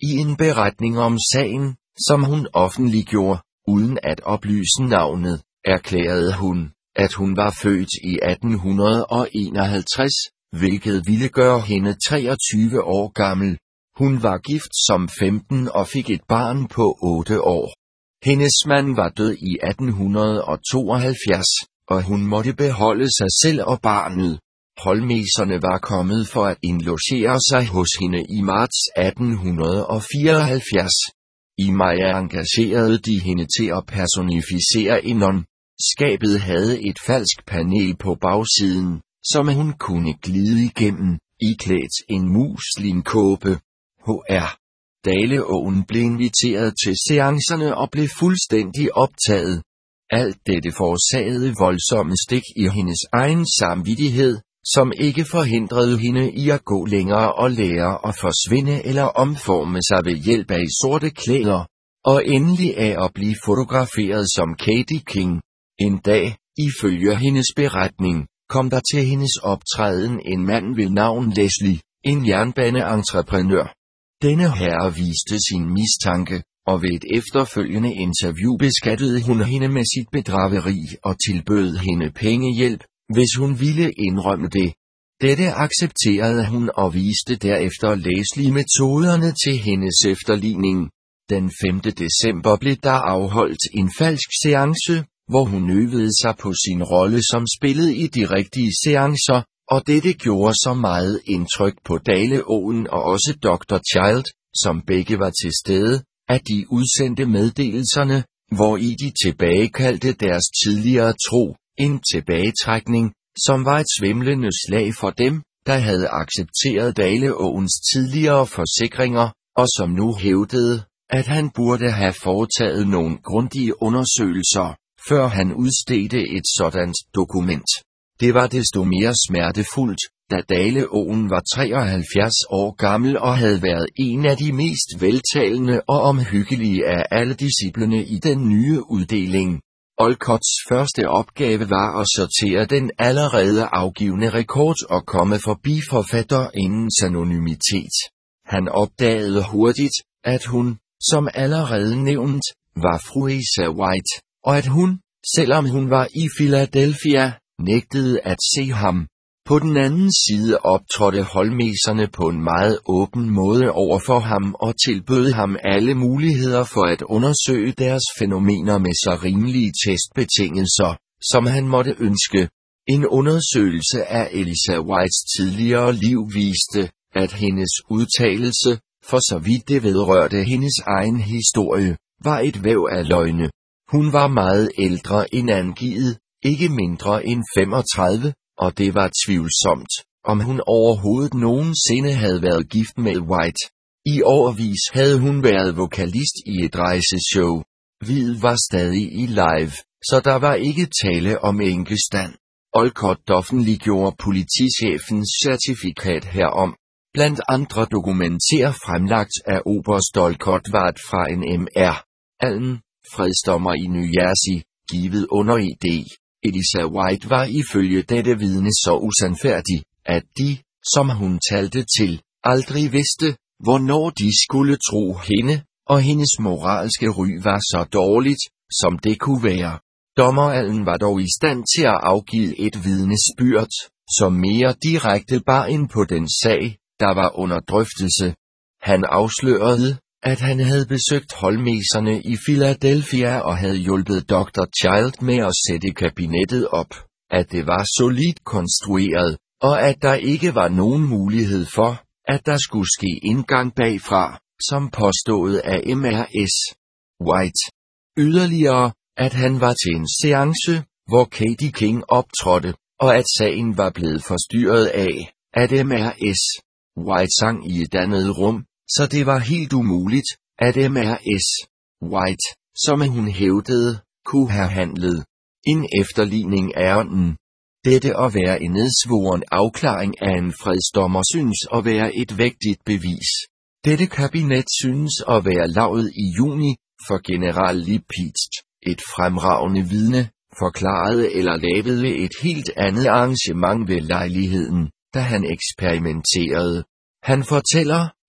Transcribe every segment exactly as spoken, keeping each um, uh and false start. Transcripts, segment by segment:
I en beretning om sagen, som hun offentliggjorde, uden at oplyse navnet, erklærede hun, at hun var født i atten enoghalvtreds, hvilket ville gøre hende treogtyve år gammel. Hun var gift som femten og fik et barn på otte år. Hendes mand var død i atten tooghalvfjerds, og hun måtte beholde sig selv og barnet. Holmeserne var kommet for at indlogere sig hos hende i marts atten fireoghalvfjerds. I maj engagerede de hende til at personificere Enon. Skabet havde et falsk panel på bagsiden, som hun kunne glide igennem, iklædt en muslimkåbe. H R Daleåen blev inviteret til seancerne og blev fuldstændig optaget. Alt dette forårsagede voldsomme stik i hendes egen samvittighed, som ikke forhindrede hende i at gå længere og lære at forsvinde eller omforme sig ved hjælp af sorte klæder, og endelig af at blive fotograferet som Katie King. En dag, ifølge hendes beretning, kom der til hendes optræden en mand ved navn Leslie, en jernbaneentreprenør. Denne herre viste sin mistanke, og ved et efterfølgende interview beskattede hun hende med sit bedrageri og tilbød hende pengehjælp, hvis hun ville indrømme det. Dette accepterede hun og viste derefter Leslie metoderne til hendes efterligning. Den femte december blev der afholdt en falsk seance, hvor hun øvede sig på sin rolle som spillede i de rigtige seancer, og dette gjorde så meget indtryk på Daleåen og også doktor Child, som begge var til stede, at de udsendte meddelelserne, hvori de tilbagekaldte deres tidligere tro, en tilbagetrækning, som var et svimlende slag for dem, der havde accepteret Daleåens tidligere forsikringer, og som nu hævdede, at han burde have foretaget nogle grundige undersøgelser, før han udstedte et sådant dokument. Det var desto mere smertefuldt, da Daleåen var treoghalvfjerds år gammel og havde været en af de mest veltalende og omhyggelige af alle disciplene i den nye uddeling. Olcotts første opgave var at sortere den allerede afgivne rekord og komme forbi forfatterindens anonymitet. Han opdagede hurtigt, at hun, som allerede nævnt, var fru Isa White, og at hun, selvom hun var i Philadelphia, nægtede at se ham. På den anden side optrådte Holmeserne på en meget åben måde over for ham og tilbød ham alle muligheder for at undersøge deres fænomener med så rimelige testbetingelser, som han måtte ønske. En undersøgelse af Elisa Whites tidligere liv viste, at hendes udtalelse, for så vidt det vedrørte hendes egen historie, var et væv af løgne. Hun var meget ældre end angivet, ikke mindre end femogtredive, og det var tvivlsomt, om hun overhovedet nogensinde havde været gift med White. I årevis havde hun været vokalist i et rejseshow. Hvid var stadig i live, så der var ikke tale om enkestand. Olcott offentliggjorde politichefens certifikat herom. Blandt andre dokumenter fremlagt af oberst Olcott var et fra en M R Allen, fredsdommer i New Jersey, givet under I D. Elisa White var ifølge dette vidne så usandfærdig, at de, som hun talte til, aldrig vidste, hvornår de skulle tro hende, og hendes moralske ry var så dårligt, som det kunne være. Dommer Allen var dog i stand til at afgive et vidnesbyrd, som mere direkte bar ind på den sag, der var under drøftelse. Han afslørede, at han havde besøgt Holmeserne i Philadelphia og havde hjulpet doktor Child med at sætte kabinettet op, at det var solidt konstrueret, og at der ikke var nogen mulighed for, at der skulle ske indgang bagfra, som påstået af M R S White. Yderligere, at han var til en seance, hvor Katie King optrådte, og at sagen var blevet forstyrret af, at M R S White sang i et andet rum, så det var helt umuligt, at M R S White, som hun hævdede, kunne have handlet. En efterligning af ånden. Dette at være en nedsvoren afklaring af en fredsdommer synes at være et vægtigt bevis. Dette kabinet synes at være lavet i juni, for general Lipitz, et fremragende vidne, forklarede eller lavede et helt andet arrangement ved lejligheden, da han eksperimenterede. Han fortæller,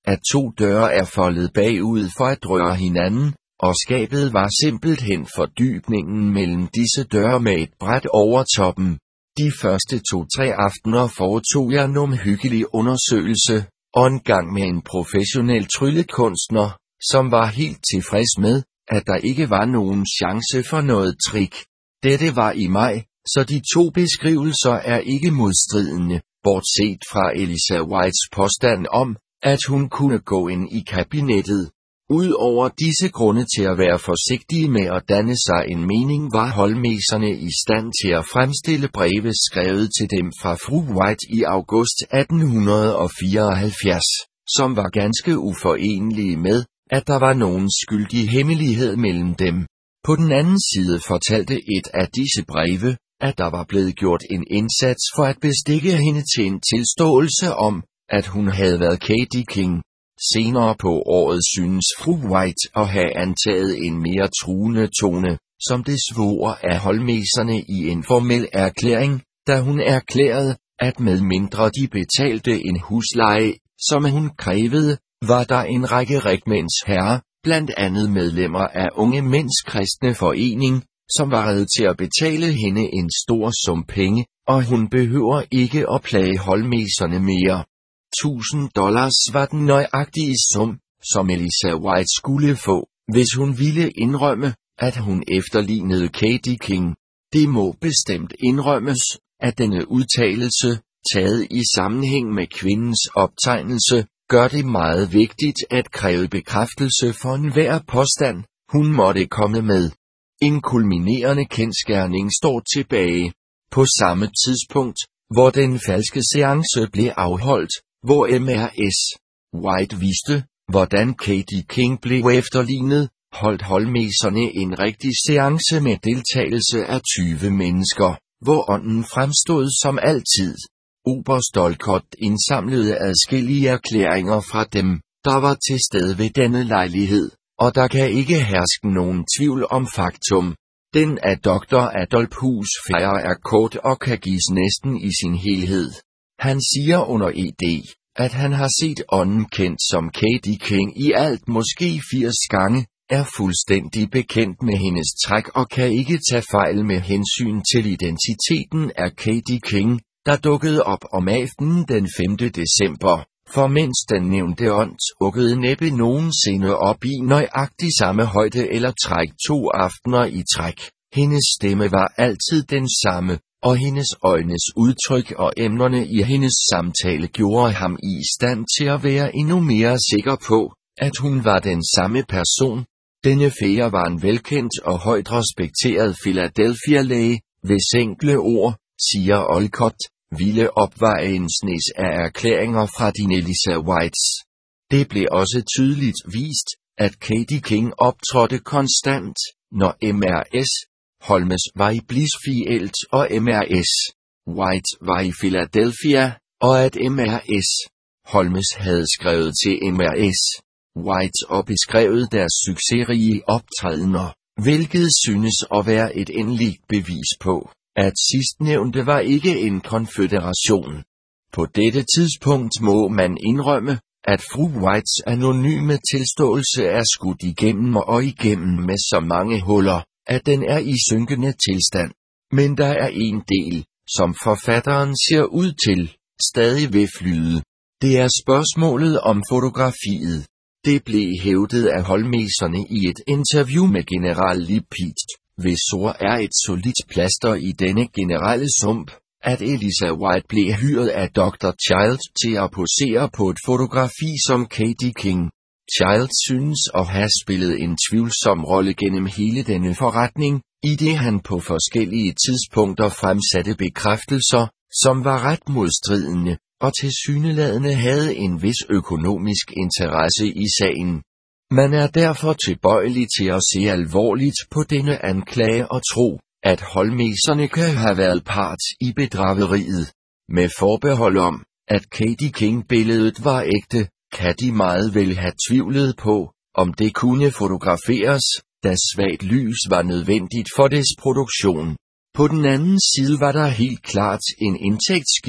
at to døre er foldet bagud for at røre hinanden, og skabet var simpelthen fordybningen mellem disse døre med et bræt over toppen. De første to-tre aftener foretog jeg en omhyggelig undersøgelse, og en gang med en professionel tryllekunstner, som var helt tilfreds med, at der ikke var nogen chance for noget trick. Dette var i maj, så de to beskrivelser er ikke modstridende, bortset fra Elisa Whites påstand om, at hun kunne gå ind i kabinettet. Udover disse grunde til at være forsigtige med at danne sig en mening, var holdmesserne i stand til at fremstille breve skrevet til dem fra fru White i august atten fireoghalvfjerds, som var ganske uforenelige med, at der var nogen skyldig hemmelighed mellem dem. På den anden side fortalte et af disse breve, at der var blevet gjort en indsats for at bestikke hende til en tilståelse om, at hun havde været Katy King. Senere på året synes fru White at have antaget en mere truende tone, som det svor af holdmesserne i en formel erklæring, da hun erklærede, at med mindre de betalte en husleje, som hun krævede, var der en række rigmænds herrer, blandt andet medlemmer af Unge Mænds Kristne Forening, som var rede til at betale hende en stor sum penge, og hun behøver ikke at plage holdmesserne mere. tusind dollars var den nøjagtige sum, som Elisa White skulle få, hvis hun ville indrømme, at hun efterlignede Katy King. Det må bestemt indrømmes, at denne udtalelse, taget i sammenhæng med kvindens optegnelse, gør det meget vigtigt at kræve bekræftelse for enhver påstand, hun måtte komme med. En kulminerende kendsgerning står tilbage. På samme tidspunkt, hvor den falske seance blev afholdt, hvor M R S White viste, hvordan Katy King blev efterlignet, holdt holdmesserne en rigtig seance med deltagelse af tyve mennesker, hvor ånden fremstod som altid. Oberst Olcott indsamlede adskillige erklæringer fra dem, der var til stede ved denne lejlighed, og der kan ikke herske nogen tvivl om faktum. Den af doktor Adolf Husfejer er kort og kan gives næsten i sin helhed. Han siger under E D, at han har set ånden kendt som Katy King i alt måske firs gange, er fuldstændig bekendt med hendes træk og kan ikke tage fejl med hensyn til identiteten af Katy King, der dukkede op om aftenen den femte december, for mens den nævnte ånd dukkede næppe nogensinde op i nøjagtig samme højde eller træk to aftener i træk. Hendes stemme var altid den samme, og hendes øjnes udtryk og emnerne i hendes samtale gjorde ham i stand til at være endnu mere sikker på, at hun var den samme person. Denne fære var en velkendt og højt respekteret Philadelphia-læge, hvis enkle ord, siger Olcott, ville opveje en snes af erklæringer fra din Elisa Whites. Det blev også tydeligt vist, at Katy King optrådte konstant, når M R S Holmes var i Blissfield og M R S White var i Philadelphia, og at M R S Holmes havde skrevet til M R S White og beskrevet deres succesrige optrædener, hvilket synes at være et endeligt bevis på, at sidstnævnte var ikke en konføderation. På dette tidspunkt må man indrømme, at fru Whites anonyme tilståelse er skudt igennem og igennem med så mange huller, at den er i synkende tilstand. Men der er en del, som forfatteren ser ud til, stadig vil flyde. Det er spørgsmålet om fotografiet. Det blev hævdet af holdmesserne i et interview med general Lippitt, hvis ord er et solidt plaster i denne generelle sump, at Elisa White blev hyret af doktor Child til at posere på et fotografi som Katy King. Child synes at have spillet en tvivlsom rolle gennem hele denne forretning, i det han på forskellige tidspunkter fremsatte bekræftelser, som var ret modstridende, og tilsyneladende havde en vis økonomisk interesse i sagen. Man er derfor tilbøjelig til at se alvorligt på denne anklage og tro, at holdmesserne kan have været part i bedrageriet. Med forbehold om, at Katy King-billedet var ægte, kan de meget vel have tvivlet på, om det kunne fotograferes, da svagt lys var nødvendigt for dets produktion. På den anden side var der helt klart en indtægtskilt,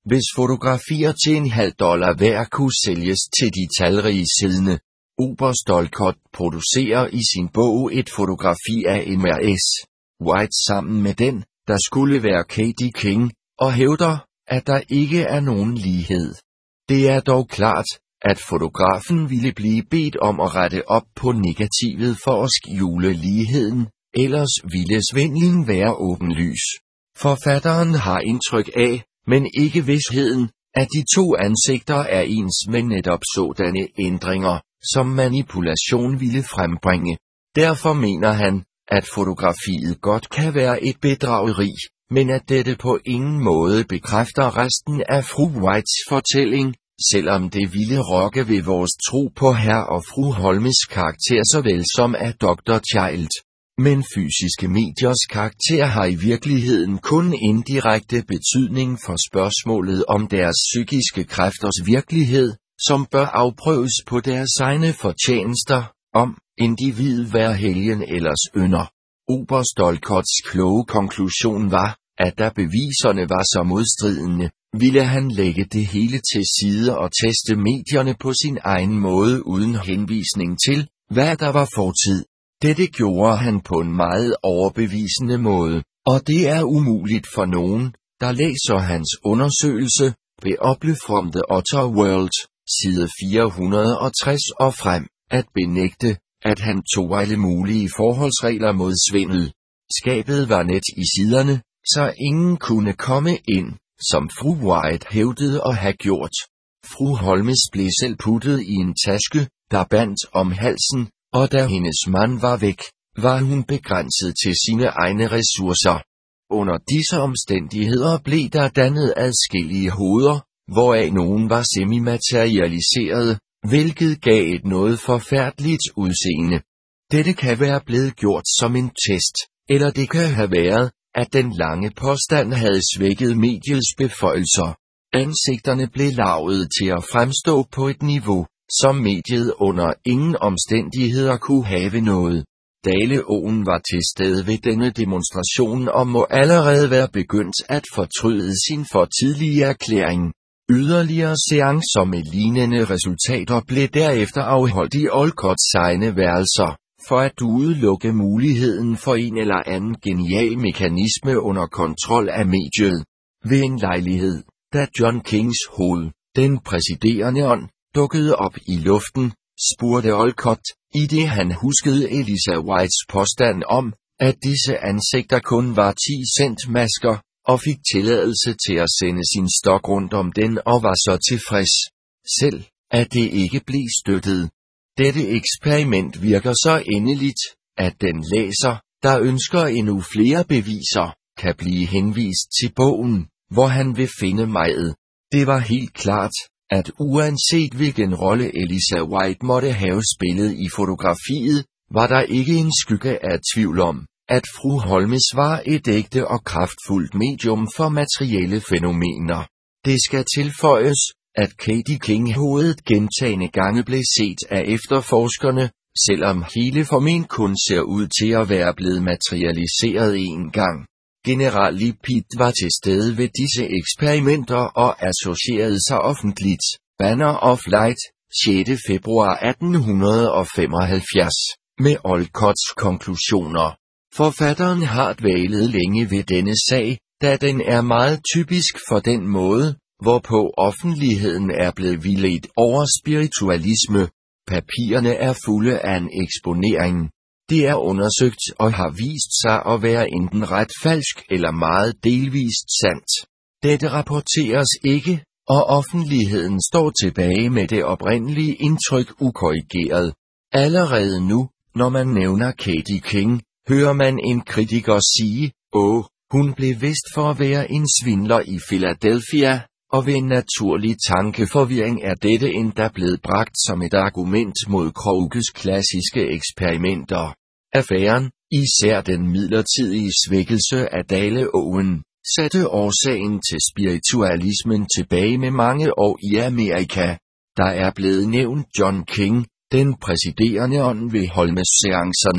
hvis fotografier til en halv dollar hver kunne sælges til de talrige siddende. Oberst Olcott producerer i sin bog et fotografi af M R S White sammen med den, der skulle være Katie King, og hævder, at der ikke er nogen lighed. Det er dog klart, at fotografen ville blive bedt om at rette op på negativet for at skjule ligheden, ellers ville svindlen være åbenlys. Forfatteren har indtryk af, men ikke vidsheden, at de to ansigter er ens med netop sådanne ændringer, som manipulation ville frembringe. Derfor mener han, at fotografiet godt kan være et bedrageri, men at dette på ingen måde bekræfter resten af fru Whites fortælling, selvom det ville rokke ved vores tro på herr og fru Holmes karakter såvel som af doktor Child. Men fysiske mediers karakter har i virkeligheden kun indirekte betydning for spørgsmålet om deres psykiske kræfters virkelighed, som bør afprøves på deres egne fortjenester, om individ hver helgen ellers ynder. Oberst Olcotts kloge konklusion var, at da beviserne var så modstridende, ville han lægge det hele til side og teste medierne på sin egen måde uden henvisning til, hvad der var fortid. Dette gjorde han på en meget overbevisende måde, og det er umuligt for nogen, der læser hans undersøgelse, Beople from the Outer World, side fire hundrede og tres og frem, at benægte, at han tog alle mulige forholdsregler mod svindel. Skabet var net i siderne, så ingen kunne komme ind, som fru White hævdede at have gjort. Fru Holmes blev selv puttet i en taske, der bandt om halsen, og da hendes mand var væk, var hun begrænset til sine egne ressourcer. Under disse omstændigheder blev der dannet adskillige hoveder, hvoraf nogen var semimaterialiserede, hvilket gav et noget forfærdeligt udseende. Dette kan være blevet gjort som en test, eller det kan have været, at den lange påstand havde svækket mediets beføjelser. Ansigterne blev lavet til at fremstå på et niveau, som mediet under ingen omstændigheder kunne have noget. Daleåen var til stede ved denne demonstration og må allerede være begyndt at fortryde sin for tidlige erklæring. Yderligere seancer med lignende resultater blev derefter afholdt i Olcotts egne værelser, for at udelukke muligheden for en eller anden genial mekanisme under kontrol af mediet. Ved en lejlighed, da John Kings hoved, den præsiderende ånd, dukkede op i luften, spurgte Olcott, i det han huskede Eliza Whites påstand om, at disse ansigter kun var ti cent masker, og fik tilladelse til at sende sin stok rundt om den og var så tilfreds selv, at det ikke blev støttet. Dette eksperiment virker så endeligt, at den læser, der ønsker endnu flere beviser, kan blive henvist til bogen, hvor han vil finde meget. Det var helt klart, at uanset hvilken rolle Eliza White måtte have spillet i fotografiet, var der ikke en skygge af tvivl om, at fru Holmes var et ægte og kraftfuldt medium for materielle fænomener. Det skal tilføjes, at Katie King hovedet gentagne gange blev set af efterforskerne, selvom hele formentlig kun ser ud til at være blevet materialiseret en gang. General Lee Pitt var til stede ved disse eksperimenter og associerede sig offentligt, Banner of Light, sjette februar atten femoghalvfjerds, med Olcotts konklusioner. Forfatteren har dvælet længe ved denne sag, da den er meget typisk for den måde, hvorpå offentligheden er blevet vildledt over spiritualisme. Papirerne er fulde af en eksponering. Det er undersøgt og har vist sig at være enten ret falsk eller meget delvist sandt. Dette rapporteres ikke, og offentligheden står tilbage med det oprindelige indtryk ukorrigeret. Allerede nu, når man nævner Katie King, hører man en kritiker sige, åh, hun blev vist for at være en svindler i Philadelphia, og ved en naturlig tankeforvirring er dette endda blevet bragt som et argument mod Krokes klassiske eksperimenter. Affæren, især den midlertidige svækkelse af Daleåen, satte årsagen til spiritualismen tilbage med mange år i Amerika. Der er blevet nævnt John King, den præsiderende ånd ved Holmes-seancerne.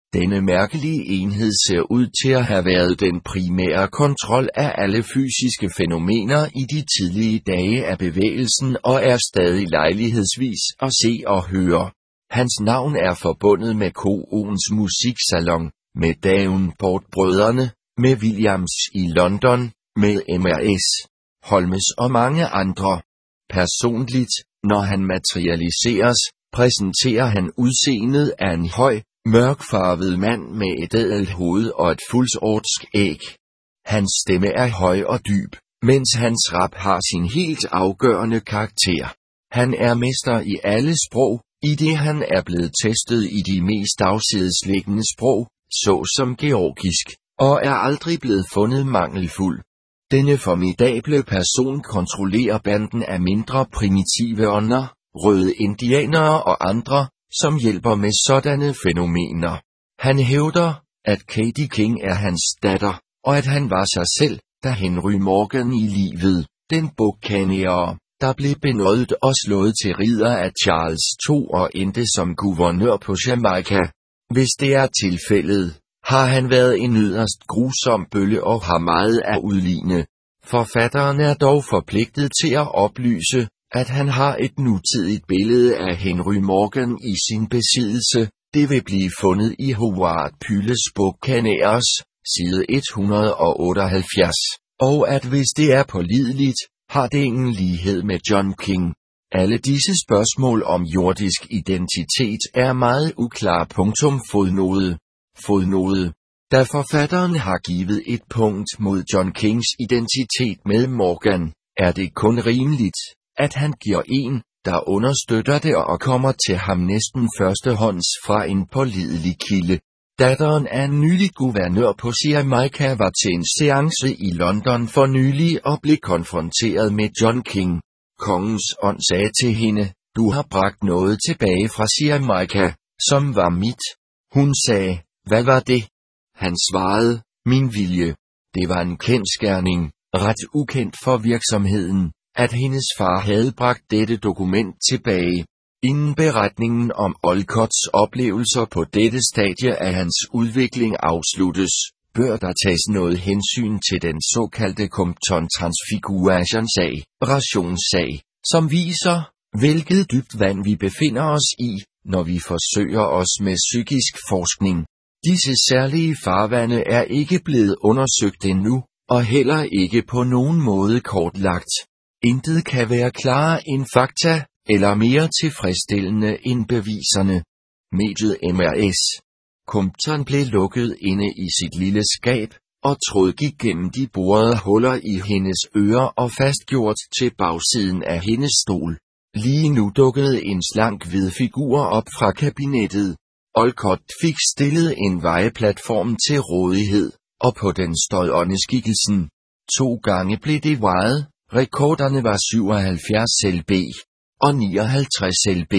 Denne mærkelige enhed ser ud til at have været den primære kontrol af alle fysiske fænomener i de tidlige dage af bevægelsen og er stadig lejlighedsvis at se og høre. Hans navn er forbundet med Koons musiksalon, med Davenport-brødrene, med Williams i London, med M R S, Holmes og mange andre. Personligt, når han materialiseres, præsenterer han udseendet af en høj, mørkfarvet mand med et ædelt hoved og et fuldsortsk æg. Hans stemme er høj og dyb, mens hans rap har sin helt afgørende karakter. Han er mester i alle sprog, i det han er blevet testet i de mest afsidesliggende sprog, såsom georgisk, og er aldrig blevet fundet mangelfuld. Denne formidable person kontrollerer banden af mindre primitive ånder, røde indianere og andre, som hjælper med sådanne fænomener. Han hævder, at Katie King er hans datter, og at han var sig selv, da Henry Morgan i livet, den buccaneer, der blev benådet og slået til ridder af Charles den anden og endte som guvernør på Jamaica. Hvis det er tilfældet, har han været en yderst grusom bølle og har meget at udligne. Forfatteren er dog forpligtet til at oplyse, at han har et nutidigt billede af Henry Morgan i sin besiddelse. Det vil blive fundet i Howard Pylles Buccaneers, side et hundrede otteoghalvfjerds, og at hvis det er pålideligt, har det ingen lighed med John King. Alle disse spørgsmål om jordisk identitet er meget uklare. Punktum fodnote. Fodnote. Da forfatteren har givet et punkt mod John Kings identitet med Morgan, er det kun rimeligt, at han giver en, der understøtter det og kommer til ham næsten førstehånds fra en pålidelig kilde. Datteren af en nylig guvernør på Jamaica var til en seance i London for nylig og blev konfronteret med John King. Kongens ånd sagde til hende, du har bragt noget tilbage fra Jamaica, som var mit. Hun sagde, hvad var det? Han svarede, min vilje. Det var en kendsgerning, ret ukendt for virksomheden, at hendes far havde bragt dette dokument tilbage. Inden beretningen om Olcotts oplevelser på dette stadie af hans udvikling afsluttes, bør der tages noget hensyn til den såkaldte Compton Transfiguration-sag, rationssag, som viser, hvilket dybt vand vi befinder os i, når vi forsøger os med psykisk forskning. Disse særlige farvande er ikke blevet undersøgt endnu, og heller ikke på nogen måde kortlagt. Intet kan være klarere end fakta, eller mere tilfredsstillende end beviserne. Mediet M R S. Compton blev lukket inde i sit lille skab, og tråd gik gennem de borede huller i hendes ører og fastgjort til bagsiden af hendes stol. Lige nu dukkede en slank hvid figur op fra kabinettet. Olcott fik stillet en vejeplatform til rådighed, og på den stod åndeskikkelsen. To gange blev det vejet, rekorderne var syvoghalvfjerds lb og nioghalvtreds lb.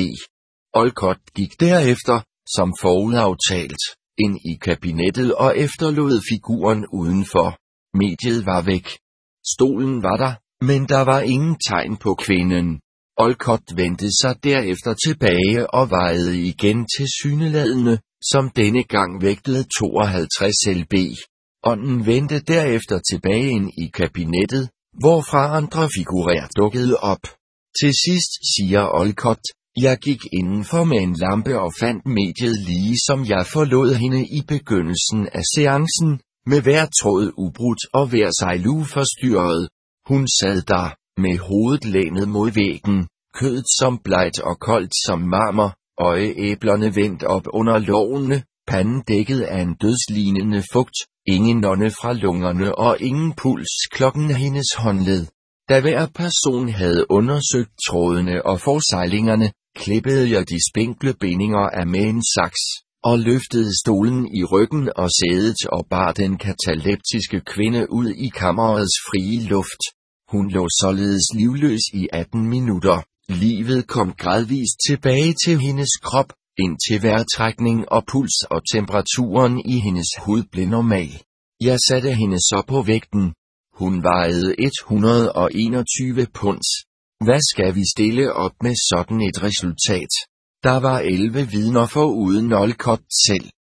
Olcott gik derefter, som forudaftalt, ind i kabinettet og efterlod figuren udenfor. Mediet var væk. Stolen var der, men der var ingen tegn på kvinden. Olcott vendte sig derefter tilbage og vejede igen til syneladende, som denne gang vægtede tooghalvtreds lb. Ånden vendte derefter tilbage ind i kabinettet, hvorfra andre figurer dukkede op. Til sidst siger Olcott, jeg gik indenfor med en lampe og fandt mediet lige som jeg forlod hende i begyndelsen af seancen, med hver tråd ubrudt og hver sejl uforstyrret. Hun sad der, med hovedet lænet mod væggen, kødet som blegt og koldt som marmor, øjeæblerne vendt op under lårene, panden dækket af en dødslignende fugt, ingen ånde fra lungerne og ingen puls klokken hendes håndled. Da hver person havde undersøgt trådene og forsejlingerne, klippede jeg de spinkle bindinger af med en saks, og løftede stolen i ryggen og sædet og bar den kataleptiske kvinde ud i kammerets frie luft. Hun lå således livløs i atten minutter. Livet kom gradvist tilbage til hendes krop, indtil vejrtrækning og puls og temperaturen i hendes hud blev normal. Jeg satte hende så på vægten. Hun vejede et hundrede og enogtyve punds. Hvad skal vi stille op med sådan et resultat? Der var elleve vidner foruden Olcott selv.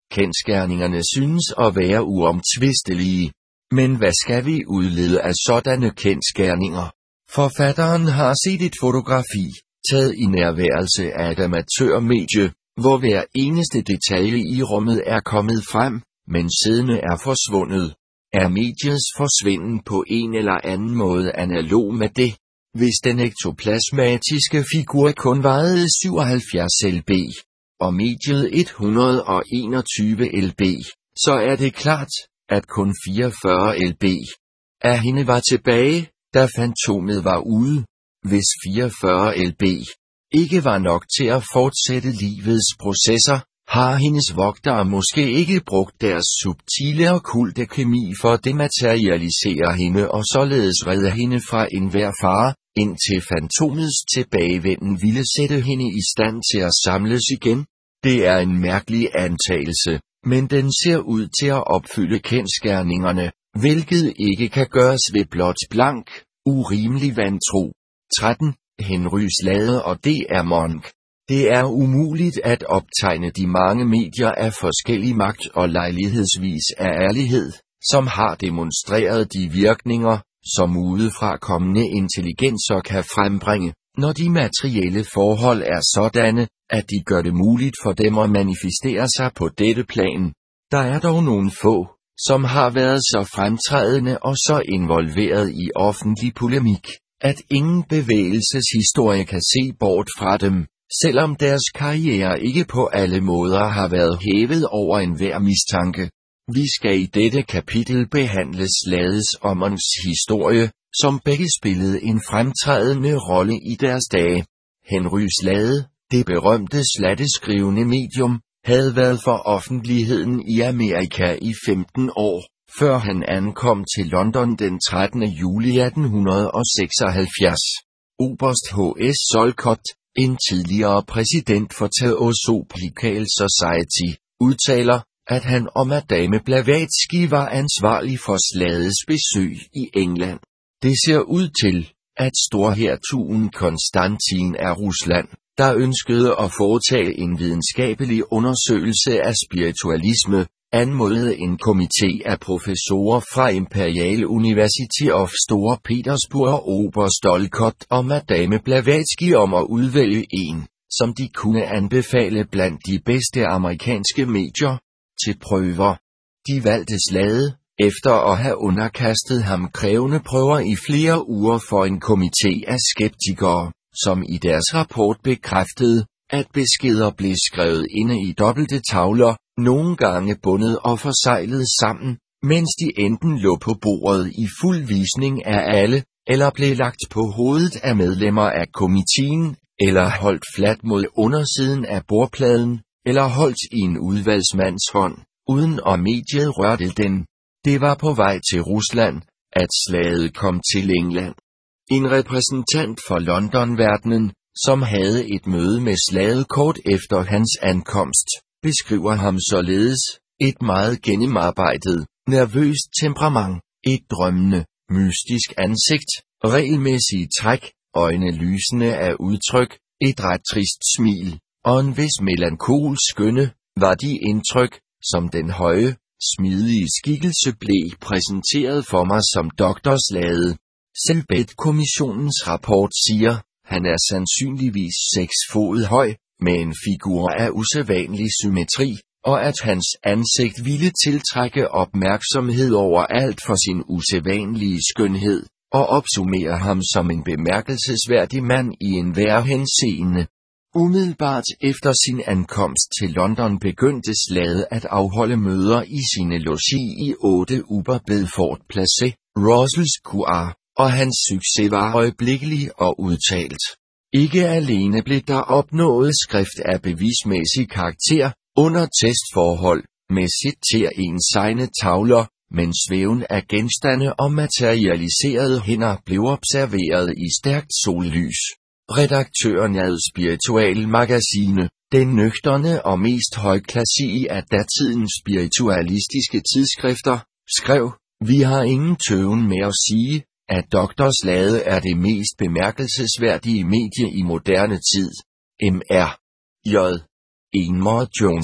Kendsgerningerne synes at være uomtvistelige. Men hvad skal vi udlede af sådanne kendsgerninger? Forfatteren har set et fotografi, taget i nærværelse af et amatørmedie, hvor hver eneste detalje i rummet er kommet frem, men siddende er forsvundet. Er mediets forsvinden på en eller anden måde analog med det? Hvis den ektoplasmatiske figur kun vejede syvoghalvfjerds lb, og mediet et hundrede og enogtyve lb, så er det klart, at kun fireogfyrre lb af hende var tilbage, da fantomet var ude. Hvis fireogfyrre lb ikke var nok til at fortsætte livets processer, har hendes vogtere måske ikke brugt deres subtile og kulte kemi for at dematerialisere hende og således redde hende fra enhver fare, indtil fantomets tilbagevenden ville sætte hende i stand til at samles igen. Det er en mærkelig antagelse, men den ser ud til at opfylde kendsgerningerne, hvilket ikke kan gøres ved blot blank, urimelig vantro. tretten. Henrys Lade og D R Monk. Det er umuligt at optegne de mange medier af forskellig magt og lejlighedsvis af ærlighed, som har demonstreret de virkninger, som udefra kommende intelligenser kan frembringe, når de materielle forhold er sådanne, at de gør det muligt for dem at manifestere sig på dette plan. Der er dog nogle få, som har været så fremtrædende og så involveret i offentlig polemik, at ingen bevægelseshistorie kan se bort fra dem, selvom deres karriere ikke på alle måder har været hævet over enhver mistanke. Vi skal i dette kapitel behandle Slades og Monks historie, som begge spillede en fremtrædende rolle i deres dage. Henry Slade, det berømte slatteskrivende medium, havde været for offentligheden i Amerika i femten år, før han ankom til London den trettende juli atten seksoghalvfjerds. Oberst H S Solcott, en tidligere præsident for Theosophical Society, udtaler, at han og Madame Blavatsky var ansvarlig for Slades besøg i England. Det ser ud til, at storhertugen Konstantin af Rusland, der ønskede at foretage en videnskabelig undersøgelse af spiritualisme, anmodede en komité af professorer fra Imperial University of Store Petersburg, Oberst Olcott og Madame Blavatsky om at udvælge en, som de kunne anbefale blandt de bedste amerikanske medier, til prøver. De valgte Slade, efter at have underkastet ham krævende prøver i flere uger for en komité af skeptikere, som i deres rapport bekræftede, at beskeder blev skrevet inde i dobbelte tavler, nogle gange bundet og forseglet sammen, mens de enten lå på bordet i fuld visning af alle, eller blev lagt på hovedet af medlemmer af komiteen, eller holdt fladt mod undersiden af bordpladen, eller holdt i en udvalgsmands hånd, uden at mediet rørte den. Det var på vej til Rusland, at slaget kom til England. En repræsentant for London-verdenen, som havde et møde med slaget kort efter hans ankomst, beskriver ham således: et meget gennemarbejdet, nervøst temperament, et drømmende, mystisk ansigt, regelmæssige træk, øjne lysende af udtryk, et ret trist smil, og en vis melankol skønne, var de indtryk, som den høje, smidige skikkelse blev præsenteret for mig som doktor Slade. Selbet-kommissionens rapport siger, han er sandsynligvis seks fod høj, med en figur af usædvanlig symmetri, og at hans ansigt ville tiltrække opmærksomhed overalt for sin usædvanlige skønhed, og opsummere ham som en bemærkelsesværdig mand i enhver henseende. Umiddelbart efter sin ankomst til London begyndte Slade at afholde møder i sine logi i otte Upper Bedford Place, Russell Square, og hans succes var øjeblikkelig og udtalt. Ikke alene blev der opnået skrift af bevismæssig karakter, under testforhold, med citer-ensegne tavler, men svæven af genstande og materialiserede hænder blev observeret i stærkt sollys. Redaktøren af Spiritual Magazine, den nøgterne og mest højklassige af datidens spiritualistiske tidsskrifter, skrev: "Vi har ingen tøven med at sige, at doktor Slade er det mest bemærkelsesværdige medie i moderne tid. M R J. Enmore Jones,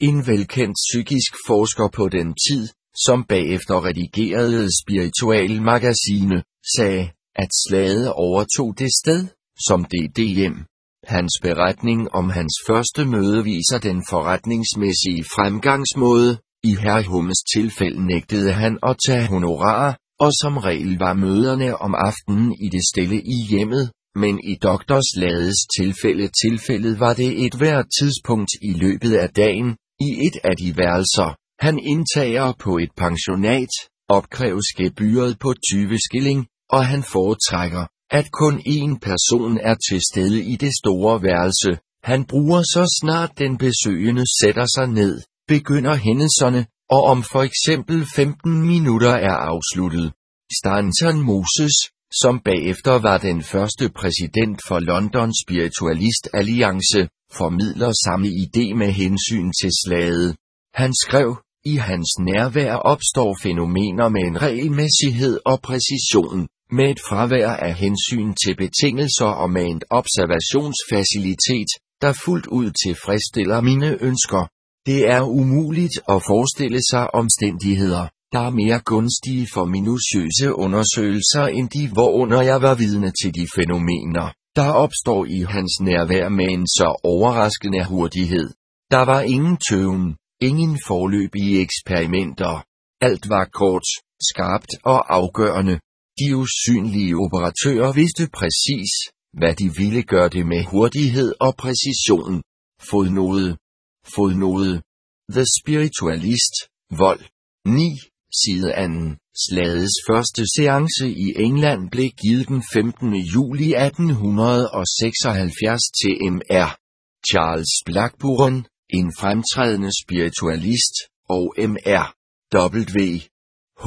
En velkendt psykisk forsker på den tid, som bagefter redigerede Spiritual Magazine, sagde, at slaget overtog det sted, som det D M. Hans beretning om hans første møde viser den forretningsmæssige fremgangsmåde. I herr Hummes tilfælde nægtede han at tage honorar, og som regel var møderne om aftenen i det stille i hjemmet, men i doktor Slades tilfælde tilfældet var det et hvert tidspunkt i løbet af dagen, i et af de værelser, han indtager på et pensionat, opkræves gebyret på tyve skilling, og han foretrækker, at kun én person er til stede i det store værelse. Han bruger så snart den besøgende sætter sig ned, begynder hændelserne, og om for eksempel femten minutter er afsluttet. Stanton Moses, som bagefter var den første præsident for London Spiritualist Alliance, formidler samme idé med hensyn til slaget. Han skrev, i hans nærvær opstår fænomener med en regelmæssighed og præcision, med et fravær af hensyn til betingelser og med en observationsfacilitet, der fuldt ud tilfredsstiller mine ønsker. Det er umuligt at forestille sig omstændigheder, der er mere gunstige for minutiøse undersøgelser end de, hvorunder jeg var vidne til de fænomener, der opstår i hans nærvær med en så overraskende hurtighed. Der var ingen tøven, ingen forløbige eksperimenter. Alt var kort, skarpt og afgørende. De usynlige operatører vidste præcis, hvad de ville gøre det med hurtighed og præcision. Fodnote. Fodnote. The Spiritualist, Vol. ni, side anden. Slagets første seance i England blev givet den femtende juli atten seksoghalvfjerds til M R Charles Blackburn, en fremtrædende spiritualist, og M R W H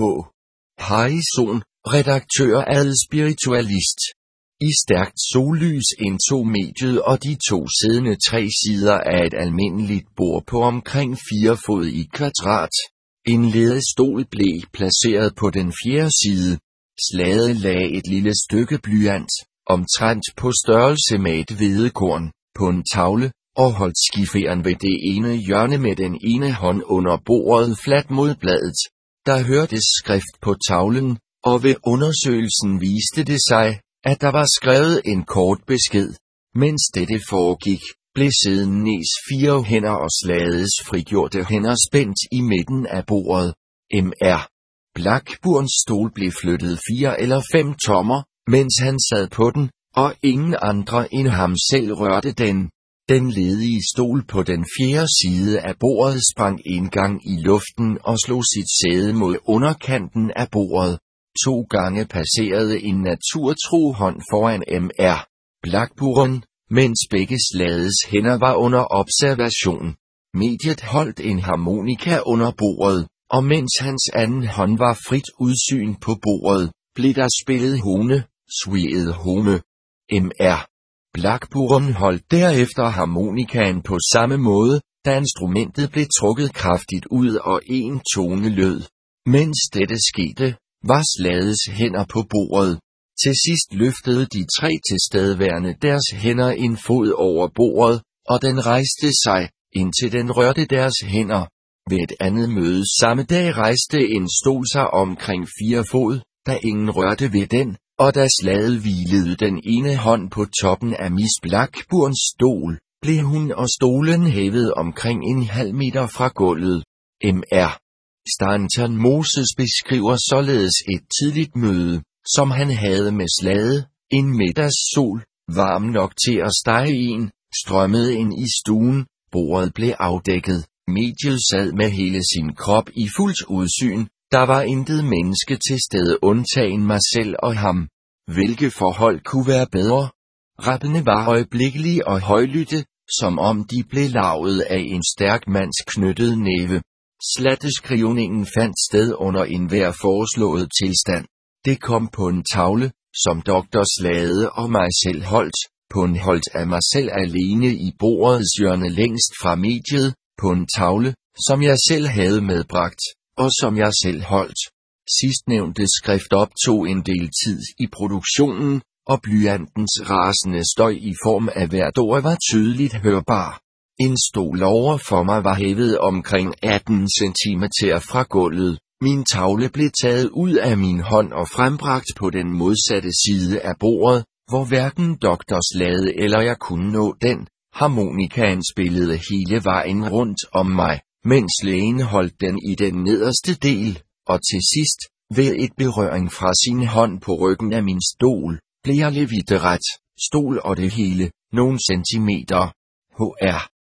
Harrison, redaktør af Spiritualist. I stærkt sollys indtog mediet og de to siddende tre sider af et almindeligt bord på omkring fire fod i kvadrat. En ledestol blev placeret på den fjerde side. Slaget lagde et lille stykke blyant, omtrent på størrelse med et hvedekorn, på en tavle, og holdt skiferen ved det ene hjørne med den ene hånd under bordet fladt mod bladet. Der hørtes skrift på tavlen, og ved undersøgelsen viste det sig, at der var skrevet en kort besked. Mens dette foregik, blev siddendes fire hænder og slagets frigjorte hænder spændt i midten af bordet. M R Blackburns stol blev flyttet fire eller fem tommer, mens han sad på den, og ingen andre end ham selv rørte den. Den ledige stol på den fjerde side af bordet sprang en gang i luften og slog sit sæde mod underkanten af bordet. To gange passerede en naturtro hånd foran M R Blackburn, mens begge slagets hænder var under observation. Mediet holdt en harmonika under bordet, og mens hans anden hånd var frit udsyn på bordet, blev der spillet hone, sweet home. M R Blackburn holdt derefter harmonikaen på samme måde, da instrumentet blev trukket kraftigt ud og en tone lød. Mens dette skete, var slagets hænder på bordet. Til sidst løftede de tre tilstedeværende deres hænder en fod over bordet, og den rejste sig, indtil den rørte deres hænder. Ved et andet møde samme dag rejste en stol sig omkring fire fod, da ingen rørte ved den, og da slaget hvilede den ene hånd på toppen af Miss Blackburns stol, blev hun og stolen hævet omkring en halv meter fra gulvet. M R Stanton Moses beskriver således et tidligt møde, som han havde med slaget. En middagssol, varm nok til at stege en, strømmede ind i stuen, bordet blev afdækket, mediet sad med hele sin krop i fuldt udsyn, der var intet menneske til stede undtagen mig selv og ham. Hvilke forhold kunne være bedre? Rappene var øjeblikkelige og højlytte, som om de blev lavet af en stærk mands knyttede næve. Slatteskrivningen fandt sted under enhver foreslået tilstand. Det kom på en tavle, som doktor Slade og mig selv holdt, på en holdt af mig selv alene i bordets hjørne længst fra mediet, på en tavle, som jeg selv havde medbragt, og som jeg selv holdt. Sidstnævnte skrift optog en del tid i produktionen, og blyantens rasende støj i form af hvert ord var tydeligt hørbar. En stol over for mig var hævet omkring atten centimeter fra gulvet. Min tavle blev taget ud af min hånd og frembragt på den modsatte side af bordet, hvor hverken doktorslade eller jeg kunne nå den. Harmonikaen spillede hele vejen rundt om mig, mens lægen holdt den i den nederste del, og til sidst, ved et berøring fra sin hånd på ryggen af min stol, blev jeg leviteret, stol og det hele, nogle centimeter. H R